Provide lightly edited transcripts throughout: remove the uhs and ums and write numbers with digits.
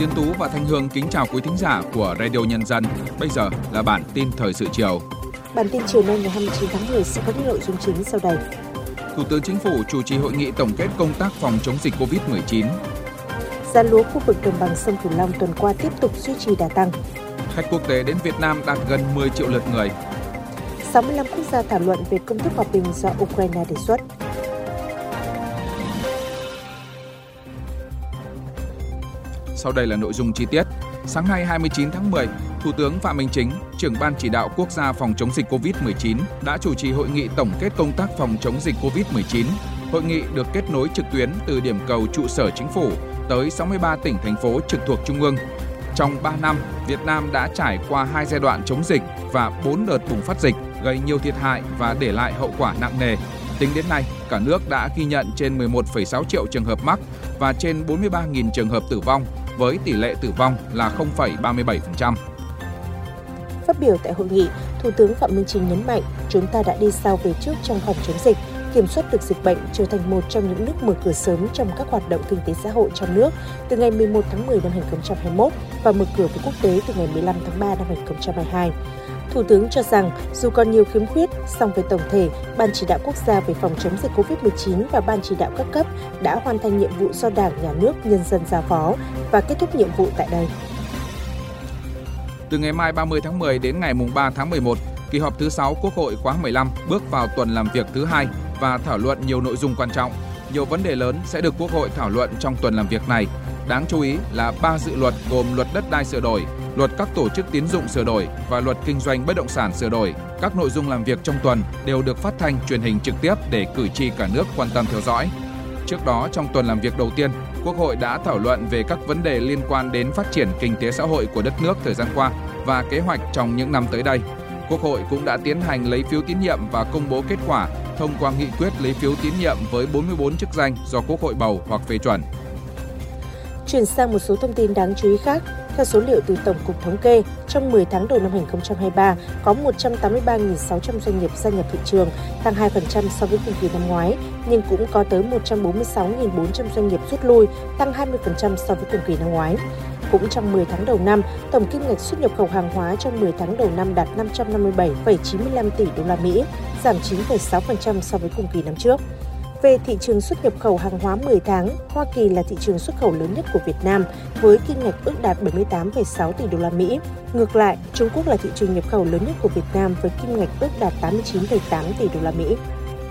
Tiến Tú và Thanh Hương kính chào quý thính giả của Radio Nhân dân. Bây giờ là bản tin thời sự chiều. Bản tin chiều nay ngày 29 tháng 10 sẽ có những nội dung chính sau đây. Thủ tướng Chính phủ chủ trì hội nghị tổng kết công tác phòng chống dịch Covid-19. Giá lúa khu vực đồng bằng sông Cửu Long tuần qua tiếp tục duy trì đà tăng. Khách quốc tế đến Việt Nam đạt gần 10 triệu lượt người. 65 quốc gia thảo luận về công thức hòa bình do Ukraine đề xuất. Sau đây là nội dung chi tiết. Sáng nay 29 tháng 10, Thủ tướng Phạm Minh Chính, trưởng Ban Chỉ đạo Quốc gia phòng chống dịch Covid-19 đã chủ trì hội nghị tổng kết công tác phòng chống dịch Covid-19. Hội nghị được kết nối trực tuyến từ điểm cầu trụ sở Chính phủ tới 63 tỉnh, thành phố trực thuộc Trung ương. Trong 3 năm, Việt Nam đã trải qua 2 giai đoạn chống dịch và 4 đợt bùng phát dịch, gây nhiều thiệt hại và để lại hậu quả nặng nề. Tính đến nay, cả nước đã ghi nhận trên 11,6 triệu trường hợp mắc và trên 43.000 trường hợp tử vong, với tỷ lệ tử vong là 0,37%. Phát biểu tại hội nghị, Thủ tướng Phạm Minh Chính nhấn mạnh chúng ta đã đi sau về trước trong phòng chống dịch, kiểm soát được dịch bệnh, trở thành một trong những nước mở cửa sớm trong các hoạt động kinh tế xã hội trong nước từ ngày 11 tháng 10 năm 2021 và mở cửa với quốc tế từ ngày 15 tháng 3 năm 2022. Thủ tướng cho rằng dù còn nhiều khiếm khuyết, song về tổng thể, Ban Chỉ đạo Quốc gia về phòng chống dịch Covid-19 và Ban Chỉ đạo các cấp đã hoàn thành nhiệm vụ do Đảng, Nhà nước, nhân dân giao phó và kết thúc nhiệm vụ tại đây. Từ ngày mai 30 tháng 10 đến ngày 3 tháng 11, kỳ họp thứ 6 Quốc hội khóa 15 bước vào tuần làm việc thứ 2 và thảo luận nhiều nội dung quan trọng. Nhiều vấn đề lớn sẽ được Quốc hội thảo luận trong tuần làm việc này. Đáng chú ý là 3 dự luật gồm luật đất đai sửa đổi, luật các tổ chức tín dụng sửa đổi và luật kinh doanh bất động sản sửa đổi. Các nội dung làm việc trong tuần đều được phát thanh truyền hình trực tiếp để cử tri cả nước quan tâm theo dõi. Trước đó, trong tuần làm việc đầu tiên, Quốc hội đã thảo luận về các vấn đề liên quan đến phát triển kinh tế xã hội của đất nước thời gian qua và kế hoạch trong những năm tới đây. Quốc hội cũng đã tiến hành lấy phiếu tín nhiệm và công bố kết quả thông qua nghị quyết lấy phiếu tín nhiệm với 44 chức danh do Quốc hội bầu hoặc phê chuẩn. Chuyển sang một số thông tin đáng chú ý khác. Theo số liệu từ Tổng cục Thống kê, trong 10 tháng đầu năm 2023, có 183.600 doanh nghiệp gia nhập thị trường, tăng 2% so với cùng kỳ năm ngoái, nhưng cũng có tới 146.400 doanh nghiệp rút lui, tăng 20% so với cùng kỳ năm ngoái. Cũng trong 10 tháng đầu năm, tổng kim ngạch xuất nhập khẩu hàng hóa trong 10 tháng đầu năm đạt 557,95 tỷ đô la Mỹ, giảm 9,6% so với cùng kỳ năm trước. Về thị trường xuất nhập khẩu hàng hóa 10 tháng, Hoa Kỳ là thị trường xuất khẩu lớn nhất của Việt Nam với kim ngạch ước đạt 78,6 tỷ đô la Mỹ. Ngược lại, Trung Quốc là thị trường nhập khẩu lớn nhất của Việt Nam với kim ngạch ước đạt 89,8 tỷ đô la Mỹ.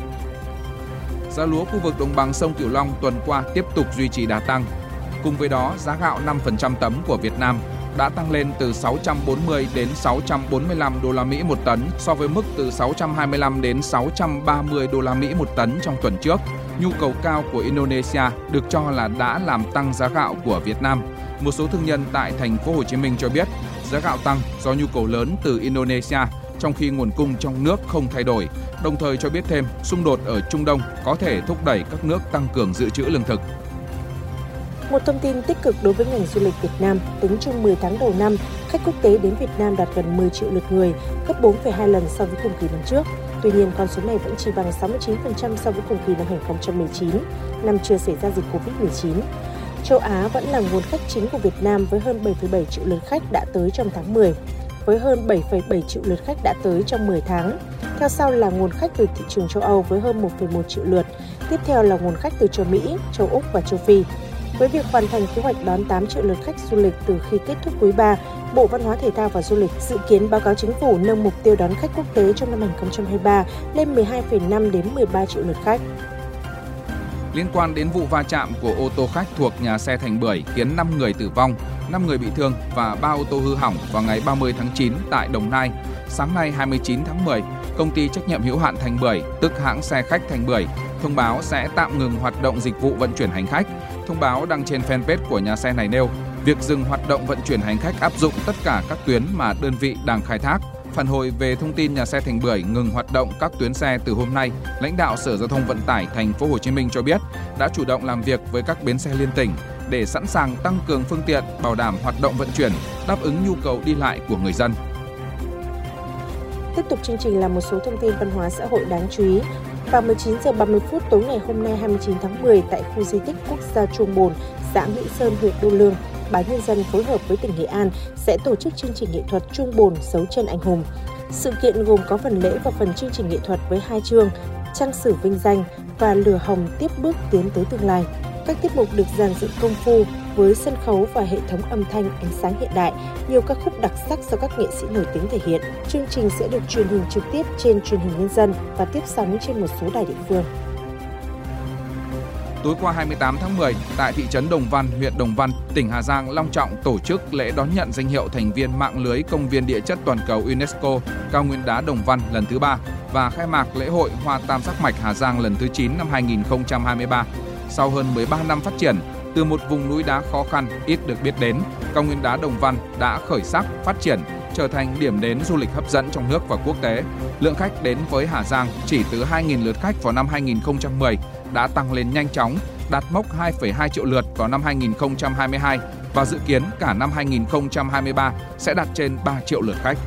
Giá lúa khu vực đồng bằng sông Cửu Long tuần qua tiếp tục duy trì đà tăng. Cùng với đó, giá gạo 5% tấm của Việt Nam đã tăng lên từ 640 đến 645 đô la Mỹ một tấn so với mức từ 625 đến 630 đô la Mỹ một tấn trong tuần trước. Nhu cầu cao của Indonesia được cho là đã làm tăng giá gạo của Việt Nam. Một số thương nhân tại thành phố Hồ Chí Minh cho biết giá gạo tăng do nhu cầu lớn từ Indonesia, trong khi nguồn cung trong nước không thay đổi. Đồng thời cho biết thêm, xung đột ở Trung Đông có thể thúc đẩy các nước tăng cường dự trữ lương thực. Một thông tin tích cực đối với ngành du lịch Việt Nam, tính chung 10 tháng đầu năm, khách quốc tế đến Việt Nam đạt gần 10 triệu lượt người, gấp 4,2 lần so với cùng kỳ năm trước. Tuy nhiên, con số này vẫn chỉ bằng 69% so với cùng kỳ năm 2019, năm chưa xảy ra dịch Covid-19. Châu Á vẫn là nguồn khách chính của Việt Nam với hơn 7,7 triệu lượt khách đã tới trong tháng 10, với hơn 7,7 triệu lượt khách đã tới trong 10 tháng. Theo sau là nguồn khách từ thị trường châu Âu với hơn 1,1 triệu lượt. Tiếp theo là nguồn khách từ châu Mỹ, châu Úc và châu Phi. Với việc hoàn thành kế hoạch đón 8 triệu lượt khách du lịch từ khi kết thúc quý 3, Bộ Văn hóa Thể thao và Du lịch dự kiến báo cáo Chính phủ nâng mục tiêu đón khách quốc tế trong năm 2023 lên 12,5 đến 13 triệu lượt khách. Liên quan đến vụ va chạm của ô tô khách thuộc nhà xe Thành Bưởi khiến 5 người tử vong, 5 người bị thương và 3 ô tô hư hỏng vào ngày 30 tháng 9 tại Đồng Nai, sáng nay 29 tháng 10, công ty trách nhiệm hữu hạn Thành Bưởi, tức hãng xe khách Thành Bưởi, thông báo sẽ tạm ngừng hoạt động dịch vụ vận chuyển hành khách. Thông báo đăng trên fanpage của nhà xe này nêu, việc dừng hoạt động vận chuyển hành khách áp dụng tất cả các tuyến mà đơn vị đang khai thác. Phản hồi về thông tin nhà xe Thành Bưởi ngừng hoạt động các tuyến xe từ hôm nay, lãnh đạo Sở Giao thông Vận tải Thành phố Hồ Chí Minh cho biết đã chủ động làm việc với các bến xe liên tỉnh để sẵn sàng tăng cường phương tiện, bảo đảm hoạt động vận chuyển, đáp ứng nhu cầu đi lại của người dân. Tiếp tục chương trình là một số thông tin văn hóa xã hội đáng chú ý. Vào 19 giờ 30 phút tối ngày hôm nay 29 tháng 10 tại khu di tích quốc gia Chuồng Bồn, xã Mỹ Sơn, huyện Đô Lương, Báo Nhân dân phối hợp với tỉnh Nghệ An sẽ tổ chức chương trình nghệ thuật Chuông Bồn Dấu Chân Anh Hùng. Sự kiện gồm có phần lễ và phần chương trình nghệ thuật với 2 chương, Trang sử vinh danh và Lửa hồng tiếp bước tiến tới tương lai. Các tiết mục được dàn dựng công phu với sân khấu và hệ thống âm thanh ánh sáng hiện đại, nhiều ca khúc đặc sắc do các nghệ sĩ nổi tiếng thể hiện. Chương trình sẽ được truyền hình trực tiếp trên truyền hình Nhân dân và tiếp sóng trên một số đài địa phương. Tối qua 28 tháng 10, tại thị trấn Đồng Văn, huyện Đồng Văn, tỉnh Hà Giang long trọng tổ chức lễ đón nhận danh hiệu thành viên mạng lưới công viên địa chất toàn cầu UNESCO Cao nguyên đá Đồng Văn lần thứ 3 và khai mạc lễ hội Hoa Tam Giác Mạch Hà Giang lần thứ 9 năm 2023. Sau hơn 13 năm phát triển, từ một vùng núi đá khó khăn, ít được biết đến, cao nguyên đá Đồng Văn đã khởi sắc, phát triển, trở thành điểm đến du lịch hấp dẫn trong nước và quốc tế. Lượng khách đến với Hà Giang chỉ từ 2.000 lượt khách vào năm 2010 đã tăng lên nhanh chóng, đạt mốc 2,2 triệu lượt vào năm 2022 và dự kiến cả năm 2023 sẽ đạt trên 3 triệu lượt khách.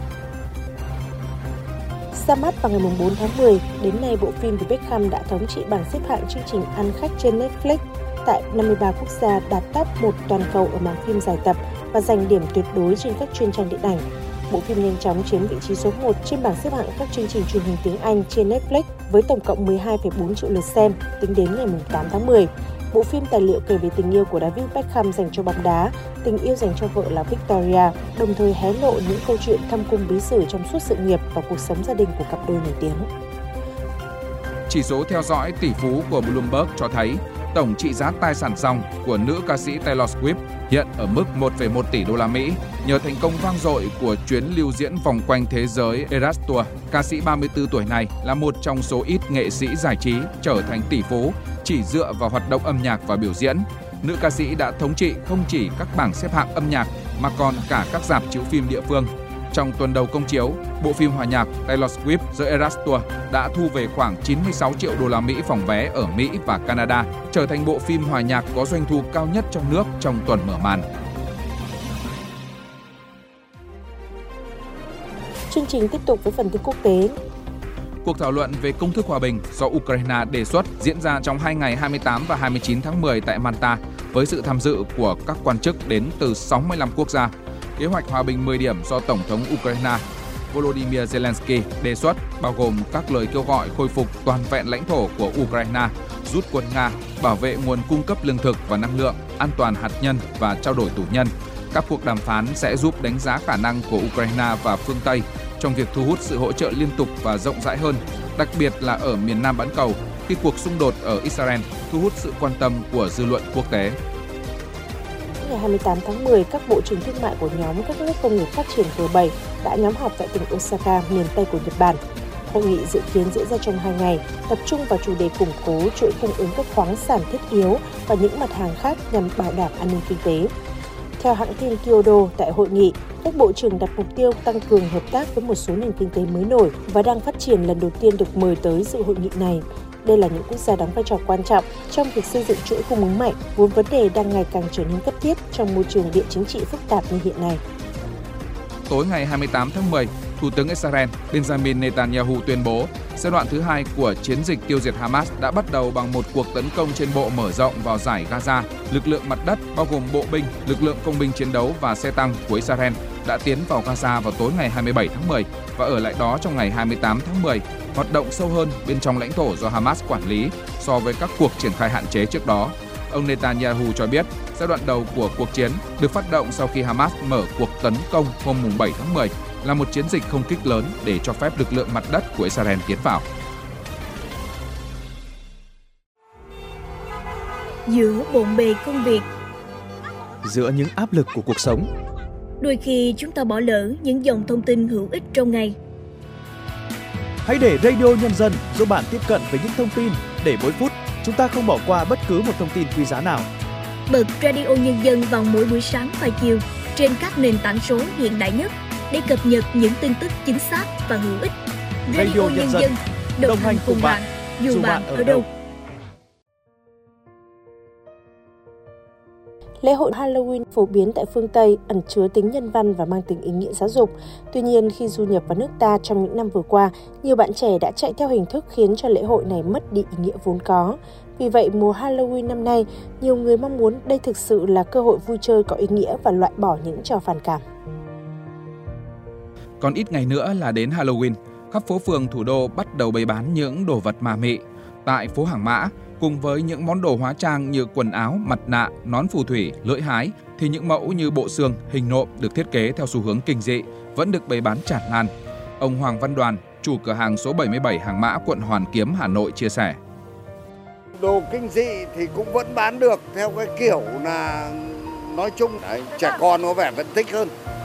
Ra mắt vào ngày 4 tháng 10, đến nay bộ phim The Beckham đã thống trị bảng xếp hạng chương trình ăn khách trên Netflix tại 53 quốc gia, đạt top 1 toàn cầu ở mảng phim dài tập và giành điểm tuyệt đối trên các chuyên trang điện ảnh. Bộ phim nhanh chóng chiếm vị trí số 1 trên bảng xếp hạng các chương trình truyền hình tiếng Anh trên Netflix với tổng cộng 12,4 triệu lượt xem tính đến ngày 8 tháng 10. Bộ phim tài liệu kể về tình yêu của David Beckham dành cho bóng đá, tình yêu dành cho vợ là Victoria, đồng thời hé lộ những câu chuyện thâm cung bí sử trong suốt sự nghiệp và cuộc sống gia đình của cặp đôi nổi tiếng. Chỉ số theo dõi tỷ phú của Bloomberg cho thấy tổng trị giá tài sản ròng của nữ ca sĩ Taylor Swift hiện ở mức 1,1 tỷ đô la Mỹ nhờ thành công vang dội của chuyến lưu diễn vòng quanh thế giới Eras Tour. Ca sĩ 34 tuổi này là một trong số ít nghệ sĩ giải trí trở thành tỷ phú chỉ dựa vào hoạt động âm nhạc và biểu diễn. Nữ ca sĩ đã thống trị không chỉ các bảng xếp hạng âm nhạc mà còn cả các rạp chiếu phim địa phương. Trong tuần đầu công chiếu, bộ phim hòa nhạc Taylor Swift The Eras Tour đã thu về khoảng 96 triệu đô la Mỹ phòng vé ở Mỹ và Canada, trở thành bộ phim hòa nhạc có doanh thu cao nhất trong nước trong tuần mở màn. Chương trình tiếp tục với phần tin quốc tế. Cuộc thảo luận về công thức hòa bình do Ukraine đề xuất diễn ra trong 2 ngày 28 và 29 tháng 10 tại Malta với sự tham dự của các quan chức đến từ 65 quốc gia. Kế hoạch hòa bình 10 điểm do Tổng thống Ukraine Volodymyr Zelensky đề xuất bao gồm các lời kêu gọi khôi phục toàn vẹn lãnh thổ của Ukraine, rút quân Nga, bảo vệ nguồn cung cấp lương thực và năng lượng, an toàn hạt nhân và trao đổi tù nhân. Các cuộc đàm phán sẽ giúp đánh giá khả năng của Ukraine và phương Tây trong việc thu hút sự hỗ trợ liên tục và rộng rãi hơn, đặc biệt là ở miền Nam bán cầu, khi cuộc xung đột ở Israel thu hút sự quan tâm của dư luận quốc tế. Ngày 28 tháng 10, các bộ trưởng thương mại của nhóm các nước công nghiệp phát triển G7 đã nhóm họp tại tỉnh Osaka, miền Tây của Nhật Bản. Hội nghị dự kiến diễn ra trong 2 ngày, tập trung vào chủ đề củng cố chuỗi cung ứng các khoáng sản thiết yếu và những mặt hàng khác nhằm bảo đảm an ninh kinh tế. Theo hãng tin Kyodo, tại hội nghị, các bộ trưởng đặt mục tiêu tăng cường hợp tác với một số nền kinh tế mới nổi và đang phát triển lần đầu tiên được mời tới dự hội nghị này. Đây là những quốc gia đóng vai trò quan trọng trong việc xây dựng chuỗi cung ứng mạnh, vốn vấn đề đang ngày càng trở nên cấp thiết trong môi trường địa chính trị phức tạp như hiện nay. Tối ngày 28 tháng 10, Thủ tướng Israel Benjamin Netanyahu tuyên bố giai đoạn thứ 2 của chiến dịch tiêu diệt Hamas đã bắt đầu bằng một cuộc tấn công trên bộ mở rộng vào dải Gaza. Lực lượng mặt đất bao gồm bộ binh, lực lượng công binh chiến đấu và xe tăng của Israel đã tiến vào Gaza vào tối ngày 27 tháng 10 và ở lại đó trong ngày 28 tháng 10, hoạt động sâu hơn bên trong lãnh thổ do Hamas quản lý so với các cuộc triển khai hạn chế trước đó. Ông Netanyahu cho biết giai đoạn đầu của cuộc chiến được phát động sau khi Hamas mở cuộc tấn công hôm 7 tháng 10 là một chiến dịch không kích lớn để cho phép lực lượng mặt đất của Israel tiến vào. Giữa bộn bề công việc, giữa những áp lực của cuộc sống, đôi khi chúng ta bỏ lỡ những dòng thông tin hữu ích trong ngày. Hãy để Radio Nhân dân giúp bạn tiếp cận với những thông tin để mỗi phút chúng ta không bỏ qua bất cứ một thông tin quý giá nào. Bật Radio Nhân dân vào mỗi buổi sáng và chiều trên các nền tảng số hiện đại nhất để cập nhật những tin tức chính xác và hữu ích. Radio Nhân dân đồng hành cùng bạn, dù bạn ở đâu. Lễ hội Halloween phổ biến tại phương Tây ẩn chứa tính nhân văn và mang tính ý nghĩa giáo dục. Tuy nhiên, khi du nhập vào nước ta trong những năm vừa qua, nhiều bạn trẻ đã chạy theo hình thức khiến cho lễ hội này mất đi ý nghĩa vốn có. Vì vậy, mùa Halloween năm nay, nhiều người mong muốn đây thực sự là cơ hội vui chơi có ý nghĩa và loại bỏ những trò phản cảm. Còn ít ngày nữa là đến Halloween, khắp phố phường thủ đô bắt đầu bày bán những đồ vật ma mị. Tại phố Hàng Mã, cùng với những món đồ hóa trang như quần áo, mặt nạ, nón phù thủy, lưỡi hái, thì những mẫu như bộ xương, hình nộm được thiết kế theo xu hướng kinh dị vẫn được bày bán tràn lan. Ông Hoàng Văn Đoàn, chủ cửa hàng số 77 Hàng Mã, quận Hoàn Kiếm, Hà Nội chia sẻ. Đồ kinh dị thì cũng vẫn bán được theo cái kiểu là nói chung trẻ con có vẻ vẫn thích hơn.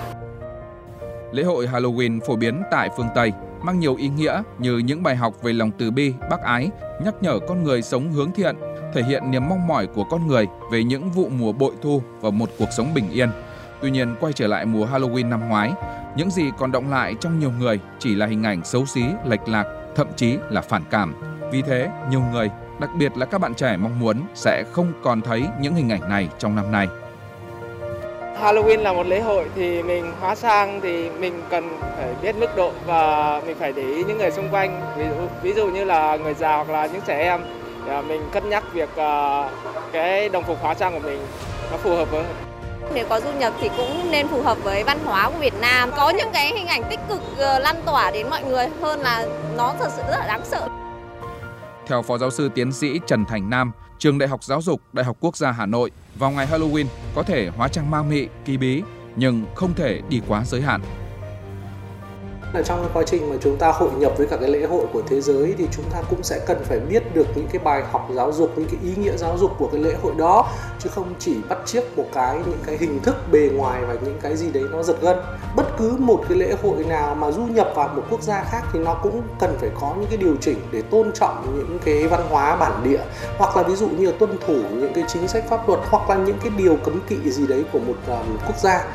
Lễ hội Halloween phổ biến tại phương Tây mang nhiều ý nghĩa như những bài học về lòng từ bi, bác ái, nhắc nhở con người sống hướng thiện, thể hiện niềm mong mỏi của con người về những vụ mùa bội thu và một cuộc sống bình yên. Tuy nhiên, quay trở lại mùa Halloween năm ngoái, những gì còn đọng lại trong nhiều người chỉ là hình ảnh xấu xí, lệch lạc, thậm chí là phản cảm. Vì thế, nhiều người, đặc biệt là các bạn trẻ mong muốn sẽ không còn thấy những hình ảnh này trong năm nay. Halloween là một lễ hội thì mình hóa trang thì mình cần phải biết mức độ và mình phải để ý những người xung quanh. Ví dụ như là người già hoặc là những trẻ em, mình cân nhắc việc cái đồng phục hóa trang của mình nó phù hợp với. Nếu có du nhập thì cũng nên phù hợp với văn hóa của Việt Nam. Có những cái hình ảnh tích cực lan tỏa đến mọi người hơn là nó thật sự rất là đáng sợ. Theo Phó Giáo sư Tiến sĩ Trần Thành Nam, Trường Đại học Giáo dục, Đại học Quốc gia Hà Nội, vào ngày Halloween có thể hóa trang ma mị, kỳ bí, nhưng không thể đi quá giới hạn. Trong cái quá trình mà chúng ta hội nhập với cả cái lễ hội của thế giới thì chúng ta cũng sẽ cần phải biết được những cái bài học giáo dục, những cái ý nghĩa giáo dục của cái lễ hội đó, chứ không chỉ bắt chước những cái hình thức bề ngoài và những cái gì đấy nó giật gân. Bất cứ một cái lễ hội nào mà du nhập vào một quốc gia khác thì nó cũng cần phải có những cái điều chỉnh để tôn trọng những cái văn hóa bản địa, hoặc là ví dụ như là tuân thủ những cái chính sách pháp luật hoặc là những cái điều cấm kỵ gì đấy của một quốc gia.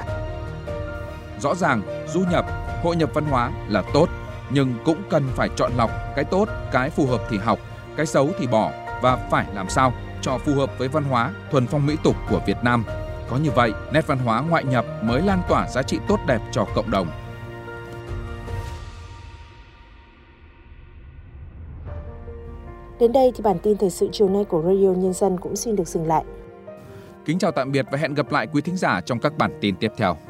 Rõ ràng, du nhập, hội nhập văn hóa là tốt, nhưng cũng cần phải chọn lọc cái tốt, cái phù hợp thì học, cái xấu thì bỏ, và phải làm sao cho phù hợp với văn hóa thuần phong mỹ tục của Việt Nam. Có như vậy, nét văn hóa ngoại nhập mới lan tỏa giá trị tốt đẹp cho cộng đồng. Đến đây thì bản tin thời sự chiều nay của Radio Nhân dân cũng xin được dừng lại. Kính chào tạm biệt và hẹn gặp lại quý thính giả trong các bản tin tiếp theo.